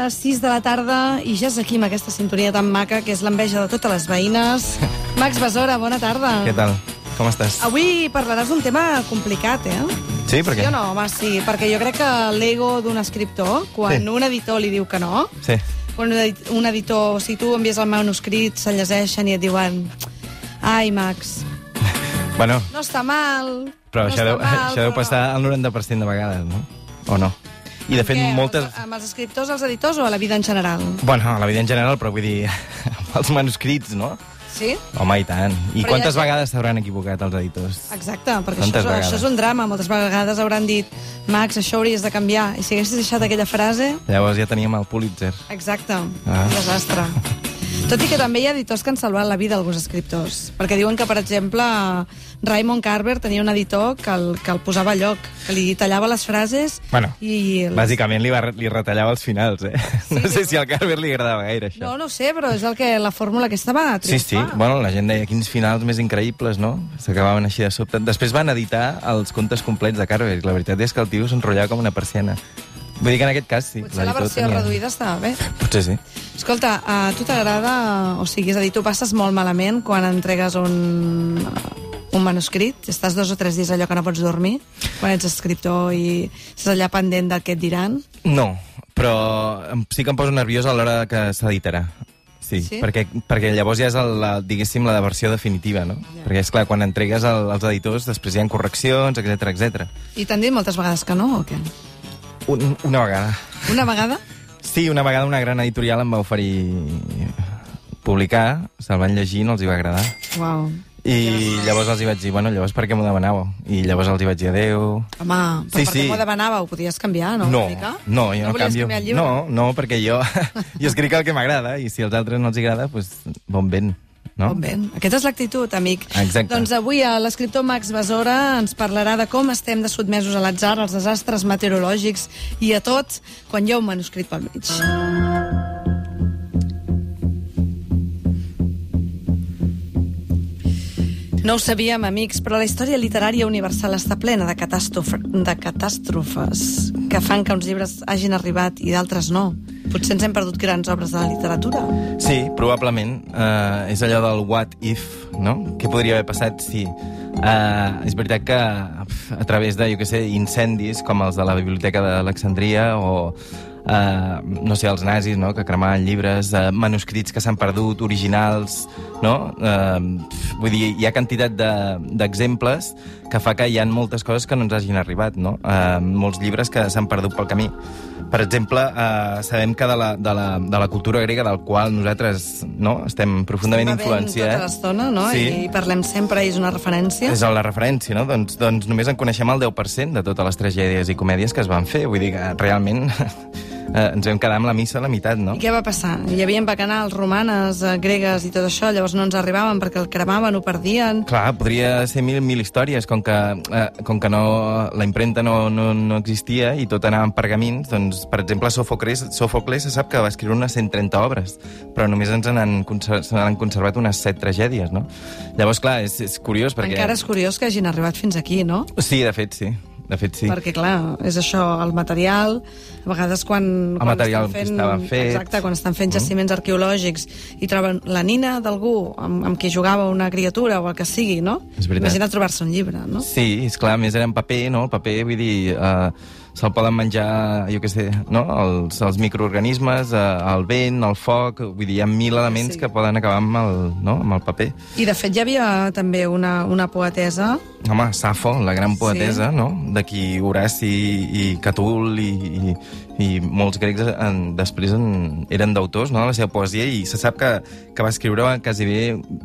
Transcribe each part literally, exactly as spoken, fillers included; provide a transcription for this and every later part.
les sis de la tarda i ja és aquí amb aquesta sintonia tan maca que és l'enveja de totes les veïnes. Max Besora, bona tarda. Què tal? Com estàs? Avui parlaràs d'un tema complicat, eh? Sí, per què? Sí o no? Home, sí, perquè jo crec que l'ego d'un escriptor, quan Sí. un editor li diu que no, Sí. quan un edit- un editor, si tu envies el manuscrit, se'l llegeixen i et diuen ai, Max, Bueno, no està mal, però no això, està deu, mal, això deu però passar el noranta per cent de vegades, no? O no? I de fet, Què? moltes... Amb els- Amb els escriptors, els editors o a la vida en general? Bueno, a la vida en general, però vull dir, amb els manuscrits, no? Sí? Home, i tant. I Però quantes ja- vegades s'hauran equivocat els editors? Exacte, perquè Tantes això, és- vegades. això és un drama. Moltes vegades hauran dit Max, això hauries de canviar. I si haguessis deixat aquella frase... Llavors ja teníem el Pulitzer. Exacte, Ah. un desastre. Tot i que també hi ha editors que han salvat la vida a alguns escriptors. Perquè diuen que, per exemple, Raymond Carver tenia un editor que el, que el posava a lloc, que li tallava les frases Bueno, i... Les... Bàsicament li, va, li retallava els finals, eh? Sí, no sé diu- si al Carver li agradava gaire, això. No, no ho sé, però és el que la fórmula aquesta va Sí, sí. triomfar. Bueno, la gent deia quins finals més increïbles, no? S'acabaven així de sobte. Després van editar els contes complets de Carver i la veritat és que el tio s'enrotllava com una persiana. Vull dir que en aquest cas sí. Potser la l'editor versió tenia- reduïda estava bé. Potser sí. Escolta, a tu t'agrada, o sigui, és a dir, tu passes molt malament quan entregues un, un manuscrit? Estàs dos o tres dies allò que no pots dormir? Quan ets escriptor i estàs allà pendent del que et diran? No, però em- sí que em poso nerviós a l'hora que s'editarà. Sí, Sí? Perquè, perquè llavors ja és, el, la, diguéssim, la versió definitiva, no? Ja. Perquè, és clar, quan entregues el, als editors, després hi ha correccions, etcètera, etcètera. I t'han dit moltes vegades que no, o què? Un, una vegada. Una vegada? Sí, una vegada una gran editorial em va oferir publicar, se'l van llegir i no els hi va agradar. Uau. I llavors els hi vaig dir, bueno, llavors per què m'ho demanàveu? I llavors els hi vaig dir adéu. Home, però Sí, per què sí. m'ho demanava? Ho podies canviar, no? No, Una mica? no, jo no, volies canvio. canviar el llibre? No, no, perquè jo, jo escric el que m'agrada i si als altres no els agrada, doncs bon vent, no? Bon vent. Aquesta és l'actitud, amic. Exacte. Doncs avui eh, l'escriptor Max Besora ens parlarà de com estem de sotmesos a l'atzar, als desastres meteorològics i a tot quan hi ha un manuscrit pel mig. No ho sabíem, amics, però la història literària universal està plena de, catàstrofe, de catàstrofes que fan que uns llibres hagin arribat i d'altres no. Potser ens hem perdut grans obres de la literatura. Sí, probablement. Uh, és allò del what if, no? Què podria haver passat si... Uh, és veritat que a través de, jo què sé, incendis com els de la Biblioteca d'Alexandria o... Uh, no sé, els nazis, no?, que cremaven llibres, uh, manuscrits que s'han perdut, originals, no? Uh, vull dir, hi ha quantitat de- d'exemples que fa que hi ha moltes coses que no ens hagin arribat, no? Uh, molts llibres que s'han perdut pel camí. Per exemple, uh, sabem que de la, de, la, de la cultura grega, del qual nosaltres no, estem profundament Estem bevent influenciats... tota l'estona, no? Sí. I parlem sempre, i és una referència. És la referència, no? Doncs, doncs només en coneixem el deu per cent de totes les tragèdies i comèdies que es van fer. Vull dir que realment eh, ens vam quedar amb la missa a la meitat, no? I què va passar? Hi havia bacanals romanes, eh, gregues i tot això, llavors no ens arribaven perquè el cremaven, ho perdien... Clar, podria ser mil, mil històries, com que, eh, com que no, la impremta no, no, no existia i tot anava en pergamins, doncs, per exemple, Sòfocles, Sòfocles se sap que va escriure unes cent trenta obres, però només ens n'han conser se n'han conservat unes set tragèdies, no? Llavors, clar, és, és curiós perquè... Encara és curiós que hagin arribat fins aquí, no? Sí, de fet, sí. De fet, sí. Perquè, clar, és això, el material, a vegades quan... El quan material estan que estava fet. Exacte, quan estan fent jaciments arqueològics i troben la nina d'algú amb, amb qui jugava una criatura o el que sigui, no? És veritat. Imagina't trobar-se un llibre, no? Sí, és clar, a més era en paper, no? El paper, vull dir, eh, se'l poden menjar, jo què sé, no? Els, els microorganismes, eh, el vent, el foc, vull dir, hi ha mil elements Sí. que poden acabar amb el, no? amb el paper. I, de fet, hi havia també una, una poetesa... Home, Safo, la gran poetesa, Sí. no? D'aquí Horaci i Catul i, i, i molts grecs en, després en, eren d'autors, no?, de la seva poesia, i se sap que, que va escriure quasi bé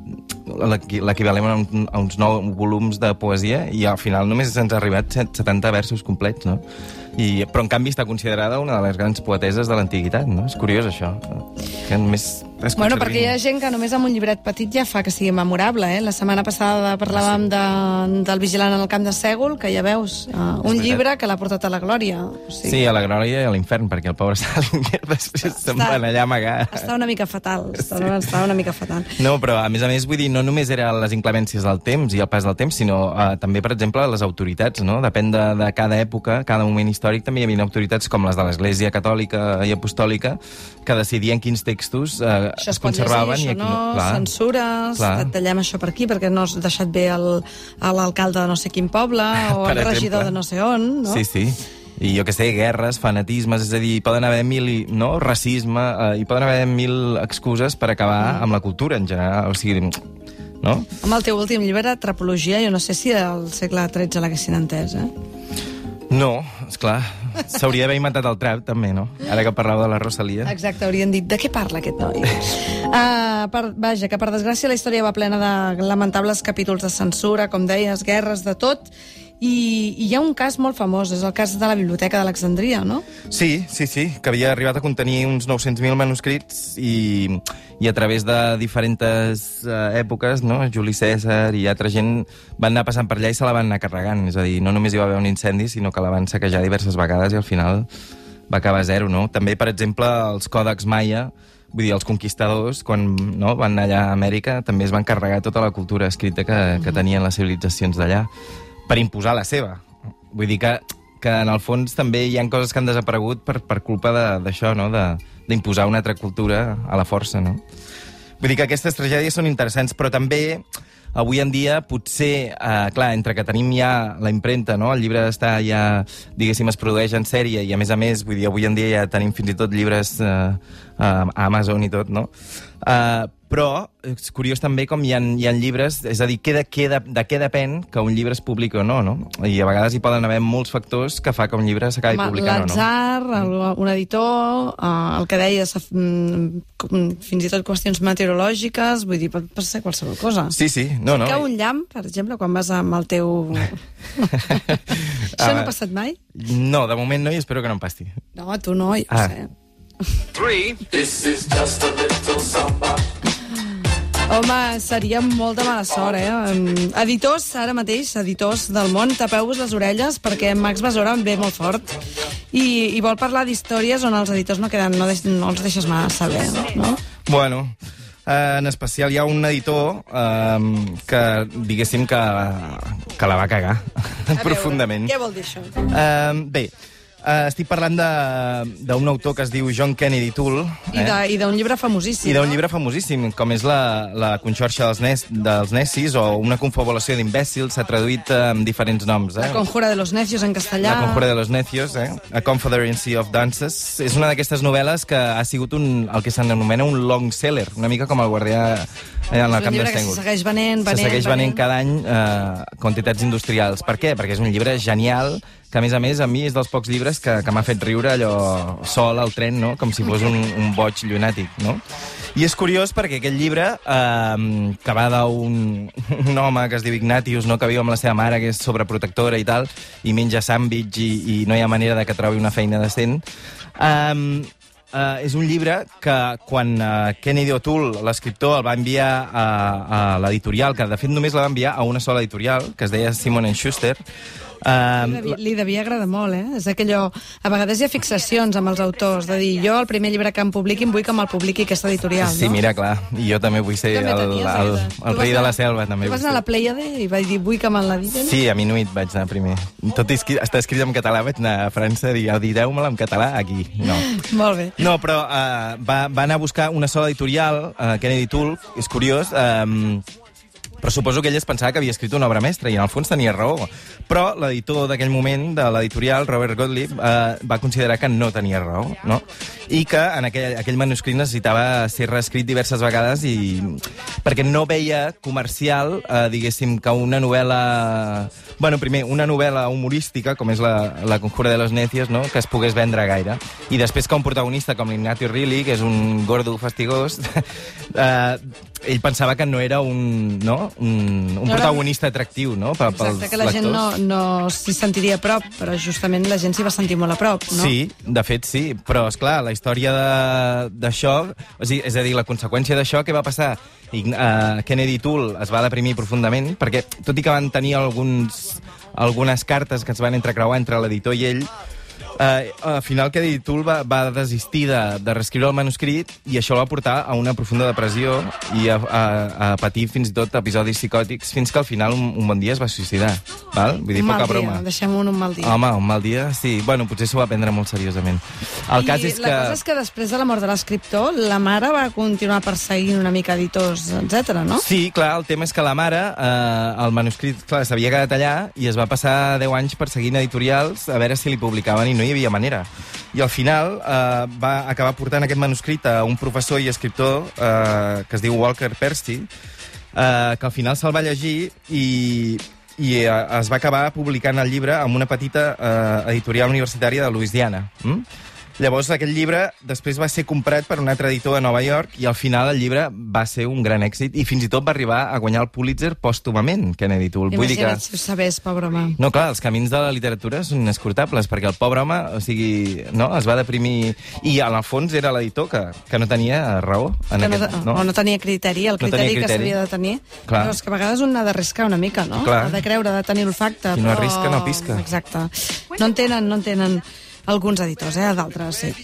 l'equi- l'equivalent a, un, a uns nou volums de poesia, i al final només ens ha arribat set- setanta versos complets, no? I, però en canvi està considerada una de les grans poeteses de l'antiguitat, no? És curiós això, que només es Bueno, conservin. perquè hi ha gent que només amb un llibret petit ja fa que sigui memorable, eh? La setmana passada parlàvem de, del Vigilant en el camp de Sègol, que ja veus, uh, un veritat. llibre que l'ha portat a la glòria. O sigui, Sí, a la glòria i a l'infern, perquè el pobre Salinger després se'n Està- van allà a amagar. Està una mica fatal, està, està una mica fatal. No, però a més a més, vull dir, no només eren les inclemències del temps i el pas del temps, sinó uh, també, per exemple, les autoritats, no? Depèn de, de cada època, cada moment històric, històric també hi havia autoritats com les de l'Església Catòlica i Apostòlica que decidien quins textos eh, es conservaven. Això i aquí, no, clar, censures, clar. Et tallem això per aquí perquè no has deixat bé el, l'alcalde de no sé quin poble o el regidor de no sé on, no? Sí, sí. I jo que sé, guerres, fanatismes, és a dir, poden haver mil, no? Racisme, eh, hi poden haver mil excuses per acabar mm. amb la cultura en general, o sigui, no? Amb el teu últim llibre, Trapologia, jo no sé si al segle tretze l'haguessin entès, eh? No, esclar, s'hauria d'haver inventat el trap, també, no? Ara que parlava de la Rosalia. Exacte, haurien dit, de què parla aquest noi? uh, per, vaja, que per desgràcia la història va plena de lamentables capítols de censura, com deies, guerres, de tot. I, i hi ha un cas molt famós, és el cas de la Biblioteca d'Alexandria, no? Sí, sí, sí, que havia arribat a contenir uns nou-cents mil manuscrits i, i a través de diferents uh, èpoques, no? Juli Cèsar i altra gent van anar passant per allà i se la van anar carregant. És a dir, no només hi va haver un incendi, sinó que la van saquejar diverses vegades i al final va acabar a zero, no? També, per exemple, els còdex maia, vull dir, els conquistadors, quan no, van anar allà a Amèrica, també es van carregar tota la cultura escrita que, que tenien les civilitzacions d'allà, per imposar la seva. Vull dir que, que en el fons també hi ha coses que han desaparegut per, per culpa d'això, no? D'imposar una altra cultura a la força, no? Vull dir que aquestes tragèdies són interessants, però també avui en dia potser, eh, clar, entre que tenim ja la impremta, no? El llibre està ja, diguéssim, es produeix en sèrie i a més a més, vull dir, avui en dia ja tenim fins i tot llibres eh, a Amazon i tot, no? Eh, però és curiós també com hi ha, hi ha llibres, és a dir, que de, que de, de què depèn que un llibre es publiqui o no, no? I a vegades hi poden haver molts factors que fa que un llibre s'acabi publicant o no. L'atzar, un editor, uh, el que deies, mm, fins i tot qüestions meteorològiques, vull dir, pot passar qualsevol cosa. Sí, sí. No, no. Cau un llamp, per exemple, quan vas amb el teu... Això no ha passat mai? No, de moment no, i espero que no em passi. No, tu no, jo ah. sé. Three. This is just a little samba. Home, seria molt de mala sort, eh? Editors, ara mateix, editors del món, tapeu-vos les orelles perquè Max Besora ve molt fort i, i vol parlar d'històries on els editors no queden, no, deix, no els deixes massa bé, no? Bueno, eh, en especial hi ha un editor eh, que, diguéssim, que, que la va cagar profundament. Què vol dir això? Eh, bé, Uh, estic parlant d'un autor que es diu John Kennedy Toole. Eh? I d'un llibre famosíssim. I d'un no? llibre famosíssim, com és la, la Conxorxa dels, nes, dels Necis, o una confabulació d'imbècils, s'ha traduït amb diferents noms. Eh? La Conjura de los Necios en castellà. La Conjura de los Necios, eh? A Confederacy of Dances. És una d'aquestes novel·les que ha sigut un, el que s'anomena un long seller, una mica com el guardià en el camp de Sengur. És un llibre que se segueix venent, venent, Se segueix venent cada any eh, quantitats industrials. Per què? Perquè és un llibre genial, que a més a més a mi és dels pocs llibres que, que m'ha fet riure allò sol al tren, no? Com si fos un, un boig llunàtic, no? I és curiós perquè aquest llibre, eh, que va d'un un home que es diu Ignatius, no? Que viu amb la seva mare, que és sobreprotectora i tal, i menja sàndwich i, i no hi ha manera de que trobi una feina decent, eh, Uh, és un llibre que quan uh, Kennedy O'Toole, l'escriptor, el va enviar a, a l'editorial, que de fet només la va enviar a una sola editorial, que es deia Simon and Schuster. Uh, li, devia, li devia agradar molt, eh? És aquellò... A vegades hi ha fixacions amb els autors, de dir, jo el primer llibre que em publiquin vull que me'l publiqui aquesta editorial, sí, no? Sí, mira, clar, i jo també vull ser també el, tenies, el, el, el rei de la selva. També tu vas anar a la Pleiade i vaig dir, vull que me'l diguin? Sí, a Minuit vaig anar primer. Tot i està escrit en català, vaig anar a França i dir, direu-me'l en català aquí. No. Molt bé. No, però uh, va, va anar a buscar una sola editorial, uh, Kennedy Toole, és curiós, um, però suposo que ell es pensava que havia escrit una obra mestra i en el fons tenia raó. Però l'editor d'aquell moment de l'editorial, Robert Gottlieb, eh, va considerar que no tenia raó, no? I que en aquell, aquell manuscrit necessitava ser reescrit diverses vegades i perquè no veia comercial, eh, diguéssim, que una novel·la... Bueno, primer, una novel·la humorística, com és la, la Conjura de los Necios, no? Que es pogués vendre gaire. I després que un protagonista com l'Ignatius Reilly, que és un gordo fastigós, eh, ell pensava que no era un, no? un, un no protagonista atractiu, no? Per, exacte, que la gent no, no s'hi sentiria a prop, però justament la gent s'hi va sentir molt a prop, no? Sí, de fet sí, però esclar, la història d'això, o sigui, és a dir, la conseqüència d'això, què va passar? I, uh, Kennedy Toole es va deprimir profundament, perquè tot i que van tenir alguns, algunes cartes que es van entrecreuar entre l'editor i ell, Uh, al final, Kennedy Toole va, va desistir de, de reescriure el manuscrit i això el va portar a una profunda depressió i a, a, a patir fins i tot episodis psicòtics fins que al final un, un bon dia es va suïcidar. Val? Vull dir, Un mal poca dia, broma. deixem-ho en un mal dia. Home, un mal dia, sí. Bueno, potser s'ho va prendre molt seriosament. El I cas és la que... cosa és que després de la mort de l'escriptor, la mare va continuar perseguint una mica editors, etcètera, no? Sí, clar, el tema és que la mare, eh, el manuscrit, clar, s'havia quedat allà i es va passar deu anys perseguint editorials a veure si li publicaven i no hi havia manera. I al final eh, va acabar portant aquest manuscrit a un professor i escriptor eh, que es diu Walker Percy, eh, que al final se'l va llegir i, i eh, es va acabar publicant el llibre amb una petita eh, editorial universitària de Louisiana. Mm? Llavors, aquest llibre després va ser comprat per un altre editor a Nova York i al final el llibre va ser un gran èxit i fins i tot va arribar a guanyar el Pulitzer pòstumament, Kennedy Toole. Vull dir que... Imagina't si ho sabés, pobre home. No, clar, els camins de la literatura són inescrutables, perquè el pobre home, o sigui, no, es va deprimir... I, en el fons, era l'editor que, que no tenia raó. En Que no, aquest, no? O no tenia criteri, el No criteri, tenia que criteri. s'havia de tenir. Clar. Però és que a vegades un n'ha d'arriscar una mica, no? Clar. Ha de creure, ha de tenir olfacte. Qui no però... arrisca, no pisca. Exacte. No en tenen, no en tenen alguns editors, eh? D'altres, sí.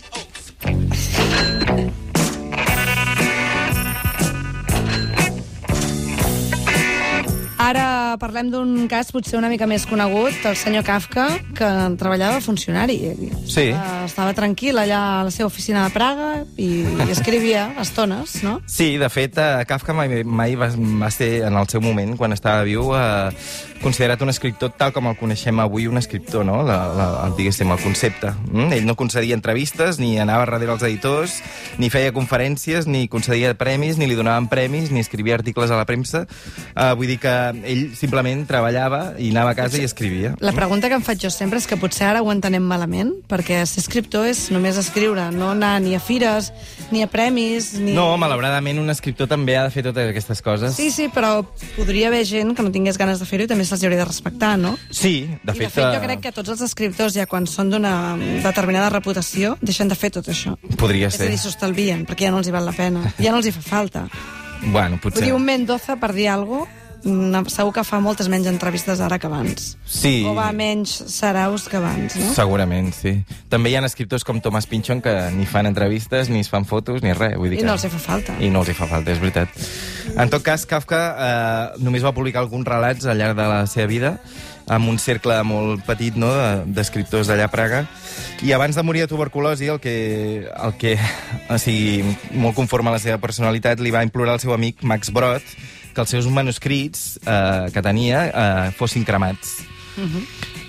Ara parlem d'un cas potser una mica més conegut, el senyor Kafka, que treballava de funcionari. Sí. Eh, Estava tranquil allà a la seva oficina de Praga i, i escrivia estones, no? Sí, de fet, eh, Kafka mai, mai va, va ser, en el seu moment, quan estava viu, eh, considerat un escriptor tal com el coneixem avui, un escriptor, no? La, la, el, diguéssim, el concepte. Mm? Ell no concedia entrevistes, ni anava darrere els editors, ni feia conferències, ni concedia premis, ni li donaven premis, ni escrivia articles a la premsa. Eh, vull dir que ell simplement treballava i anava a casa i escrivia. La pregunta que em faig jo sempre és que potser ara ho entenem malament, perquè ser escriptor és només escriure, no anar ni a fires, ni a premis, ni... No, malauradament, un escriptor també ha de fer totes aquestes coses. Sí, sí, però podria haver gent que no tingués ganes de fer-ho i també se'ls hauria de respectar, no? Sí, de I fet... de fet jo eh, crec que tots els escriptors, ja quan són d'una determinada reputació, deixen de fer tot això. Podria És a ser. dir, s'ho estalvien, perquè ja no els hi val la pena. Ja no els hi fa falta. Bueno, Vull potser... dir, un Mendoza, per dir alguna cosa, mm, segur que fa moltes menys entrevistes ara que abans. Sí. O va menys saraus que abans, no? Segurament, sí. També hi ha escriptors com Thomas Pynchon que ni fan entrevistes, ni es fan fotos, ni res. Vull dir I que... no els hi fa falta. I no els hi fa falta, és veritat. En tot cas, Kafka eh, només va publicar alguns relats al llarg de la seva vida, amb un cercle molt petit, no?, d'escriptors d'allà a Praga. I abans de morir de tuberculosi, el que, el que o sigui, molt conforme a la seva personalitat, li va implorar al seu amic Max Brod que els seus manuscrits eh, que tenia eh, fossin cremats. Uh -huh.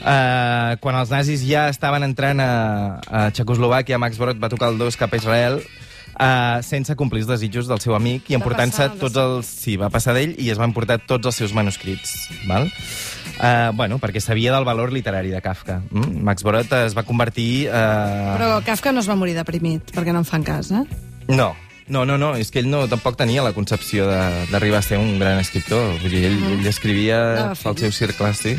uh, quan els nazis ja estaven entrant a, a Txecoslovàquia, Max Brod va tocar el dos cap a Israel uh, sense complir els desitjos del seu amic i emportant-se tots els... Sí, va passar d'ell i es van portar tots els seus manuscrits. Val? Uh, bueno, perquè sabia del valor literari de Kafka. Mm? Max Brod es va convertir... Uh... Però Kafka no es va morir deprimit, perquè no en fan cas, eh? No, no, no, no, és que ell no, tampoc tenia la concepció d'arribar a ser un gran escriptor. Vull dir, ell, Mm. ell escrivia No, pels seus circles, sí.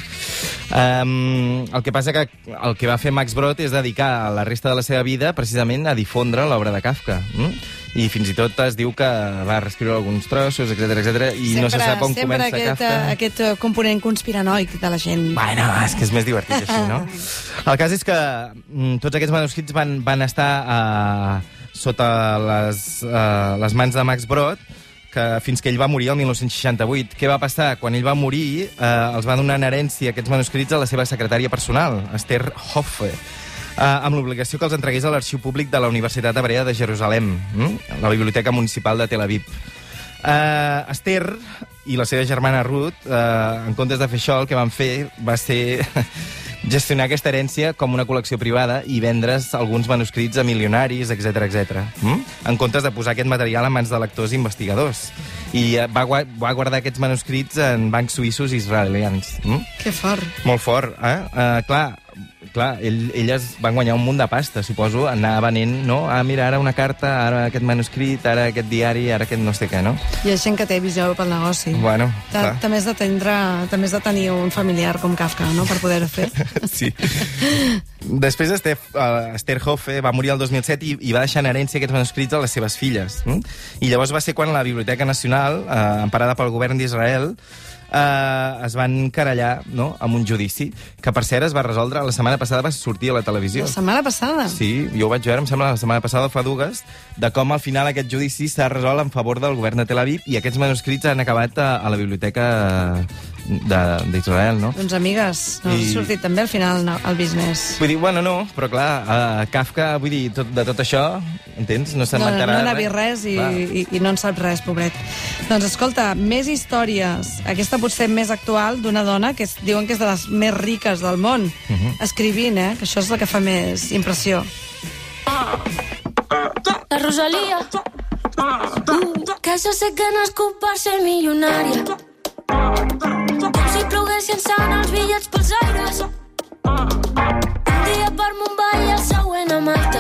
Um, el que passa que el que va fer Max Brod és dedicar la resta de la seva vida precisament a difondre l'obra de Kafka. Mm? I fins i tot es diu que va reescriure alguns trossos, etcètera, etcètera, i sempre, no se sap on sempre comença aquest, Kafka. aquest eh, component conspiranoic de la gent. Bueno, és que és més divertit així, no? El cas és que mm, tots aquests manuscrits van, van estar uh, sota les, uh, les mans de Max Brod, que fins que ell va morir el dinou seixanta-vuit. Què va passar? Quan ell va morir, eh, els va donar en herència aquests manuscrits a la seva secretària personal, Esther Hoffe, eh, amb l'obligació que els entregués a l'Arxiu Públic de la Universitat Hebrea de Jerusalem, hm? la Biblioteca Municipal de Tel Aviv. Eh, Esther i la seva germana Ruth, eh, en comptes de fer això, el que van fer va ser gestionar aquesta herència com una col·lecció privada i vendre's alguns manuscrits a milionaris, etcètera, etcètera. Mm? En comptes de posar aquest material en mans de lectors i investigadors. I eh, va, gua va guardar aquests manuscrits en bancs suïssos i israelians. Mm? Que fort. Molt fort, eh? Uh, clar, clar ell, elles van guanyar un munt de pasta, suposo, anar venent, no? Ah, mira, ara una carta, ara aquest manuscrit, ara aquest diari, ara aquest no sé què, no? Hi ha gent que té visió pel negoci. Bueno, clar. També has de tindre, també has de tenir un familiar com Kafka, no?, per poder-ho fer. Sí. Després Esther, uh, Esther Hoffe va morir el dos mil set i, i va deixar en herència aquests manuscrits a les seves filles. Mm? I llavors va ser quan la Biblioteca Nacional, uh, emparada pel govern d'Israel, eh, es van querellar, no?, amb un judici, que per cert es va resoldre, la setmana passada va sortir a la televisió. La setmana passada? Sí, jo ho vaig veure, em sembla, la setmana passada fa dues, de com al final aquest judici s'ha resolt en favor del govern de Tel Aviv i aquests manuscrits han acabat a, a la biblioteca d'Israel, no? Doncs, amigues, no I... ha sortit també al final no, el business. Vull dir, bueno, no, però clar, a Kafka, vull dir, tot, de tot això, entens? No se'n no, m'enterarà no n'ha res, res i, i, i no en sap res, pobret. Doncs escolta, més històries. Aquesta potser més actual d'una dona que es, diuen que és de les més riques del món, uh -huh. escrivint, eh? Que això és el que fa més impressió. La Rosalía, uh, que jo sé que no és culpa ser milionària. Com si ploguessin sant els bitllets pels aires. Un dia per Mumbai i el següent a Malta.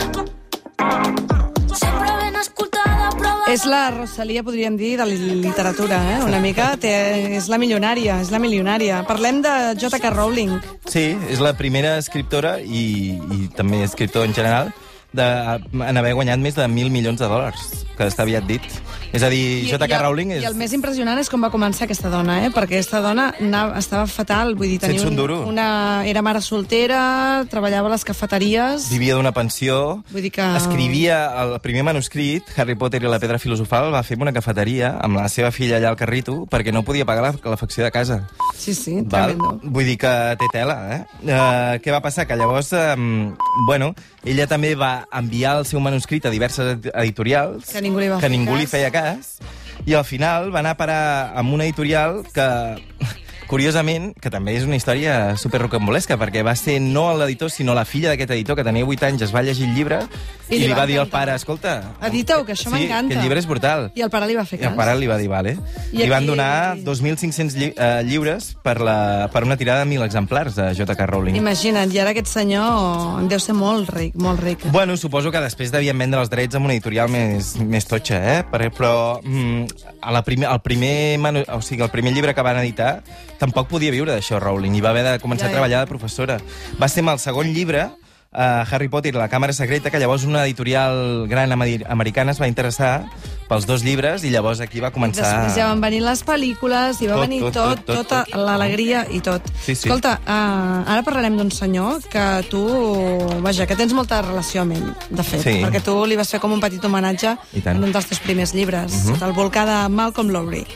Sempre ben escoltada, però... És la Rosalía, podríem dir, de la literatura, eh? Una mica. Té, és la milionària, és la milionària. Parlem de J K Rowling. Sí, és la primera escriptora i, i també escriptor en general de, en haver guanyat més de mil milions de dòlars, que està aviat dit. És a dir, J K Rowling és... I el més impressionant és com va començar aquesta dona, eh? Perquè aquesta dona anava, estava fatal, vull dir, tenia un, un una... era mare soltera, treballava a les cafeteries... Vivia d'una pensió, vull dir que... escrivia el primer manuscrit, Harry Potter i la pedra filosofal, el va fer en una cafeteria amb la seva filla allà al carrito perquè no podia pagar la calefacció de casa. Sí, sí, Val? tremendo. Vull dir que té tela, eh? Uh, què va passar? Que llavors, um, bueno, ella també va enviar el seu manuscrit a diverses editorials que ningú li, va que ningú cas. li feia cas, i al final va anar a parar amb una editorial que, curiosament, que també és una història super rocambolesca, perquè va ser no l'editor, sinó la filla d'aquest editor, que tenia vuit anys, es va llegir el llibre i, i li, li va, va dir al pare, escolta... Edita-ho, que això sí, m'encanta. que el llibre és brutal. I el pare li va fer cas. I el pare li va dir, vale. I li van donar dos mil cinc-cents lli uh, lliures per, la, per una tirada de mil exemplars de J K Rowling. Imagina't, i ara aquest senyor deu ser molt ric, molt ric. Bueno, suposo que després devien vendre els drets amb una editorial més, més totxa, eh? Però mm, a la primer, el, primer manu, o sigui, el primer llibre que van editar tampoc podia viure d'això, Rowling, i va haver de començar ja, ja. a treballar de professora. Va ser amb el segon llibre, Uh, Harry Potter i la càmera secreta, que llavors una editorial gran americana es va interessar pels dos llibres i llavors aquí va començar... Després ja van venir les pel·lícules i va tot, venir tot, tot, tot, tota tot. l'alegria i tot. Sí, sí. Escolta, uh, ara parlarem d'un senyor que tu, vaja, que tens molta relació amb ell, de fet, sí. perquè tu li vas fer com un petit homenatge en un dels teus primers llibres, uh -huh. El volcà de Malcolm Lowry.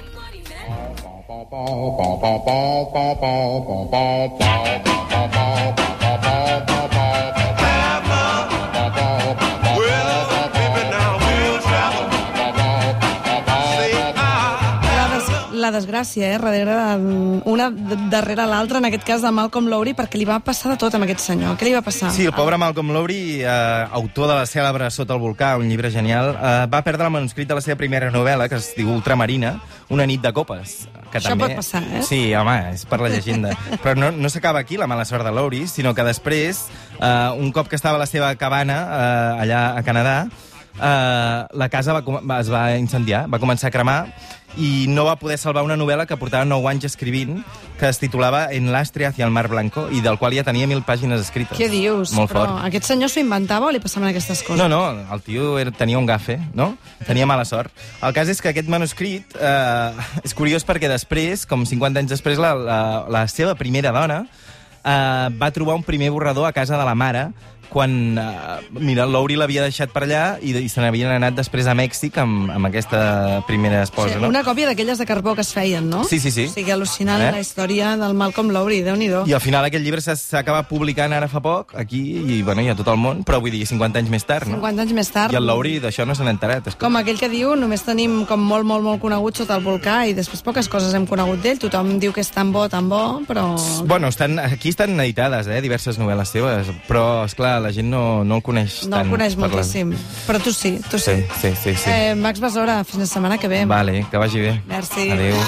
La desgràcia, eh, darrere, una darrere l'altra, en aquest cas de Malcolm Lowry, perquè li va passar de tot amb aquest senyor. Què li va passar? Sí, el pobre Malcolm Lowry, eh, autor de la cèlebre Sota el volcà, un llibre genial, eh, va perdre el manuscrit de la seva primera novel·la, que es diu Ultramarina, Una nit de copes. Que Això també... pot passar, eh? Sí, home, és per la llegenda. Però no, no s'acaba aquí la mala sort de Lowry, sinó que després, eh, un cop que estava a la seva cabana, eh, allà a Canadà, eh, la casa va, va, es va incendiar, va començar a cremar, i no va poder salvar una novel·la que portava nou anys escrivint, que es titulava En lastre hacia el mar blanco, i del qual ja tenia mil pàgines escrites. Què dius? Molt Però fort. aquest senyor s'ho inventava o li passaven aquestes coses? No, no, el tio era, tenia un gafe, no? Tenia mala sort. El cas és que aquest manuscrit eh, és curiós perquè després, com cinquanta anys després, la, la, la seva primera dona eh, va trobar un primer borrador a casa de la mare, quan, uh, mira, Lowry l'havia deixat per allà i, i se n'havien anat després a Mèxic amb, amb aquesta primera esposa, sí, no? Una còpia d'aquelles de carbó que es feien, no? Sí, sí, sí. O sigui, al·lucinant eh? la història del Malcolm Lowry, Déu-n'hi-do. I al final aquest llibre s'ha acabat publicant ara fa poc, aquí, i, bueno, i a tot el món, però vull dir, cinquanta anys més tard, no? cinquanta anys més tard. I el Lowry d'això no se n'ha enterat. Escolta. Com aquell que diu, només tenim com molt, molt, molt conegut sota el volcà i després poques coses hem conegut d'ell. Tothom diu que és tan bo, tan bo, però... Bueno, estan, aquí estan editades, eh, diverses novel·les seves, però, esclar, la gent no, no el coneix no tant. No el coneix parlant. moltíssim, però tu sí, tu sí. Sí, sí, sí. sí. Eh, Max Besora, fins la setmana que ve. Vale, que vagi bé. Merci. Adéu.